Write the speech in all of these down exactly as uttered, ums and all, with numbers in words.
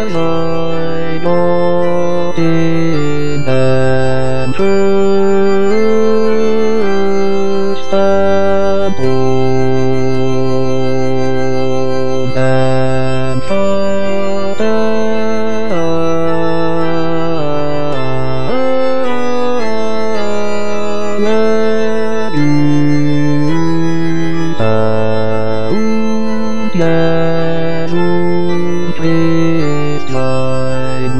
I know in and first and home and father. Yeah, you twist like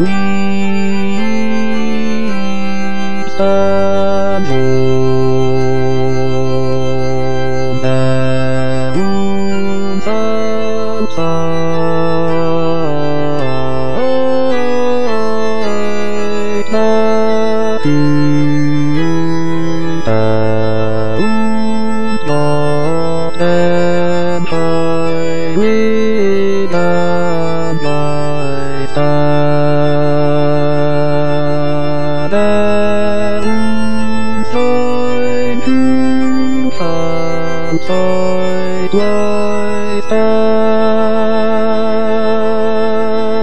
weeds and home and wounds and sight that you found your and high with and my stand and sign to campsite lie stand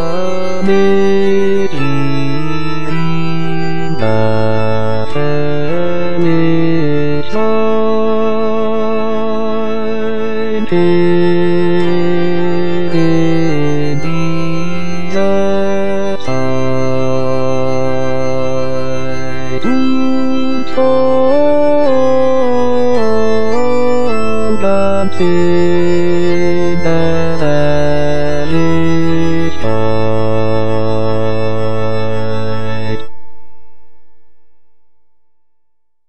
amid evening that finish line hid in these outside to come and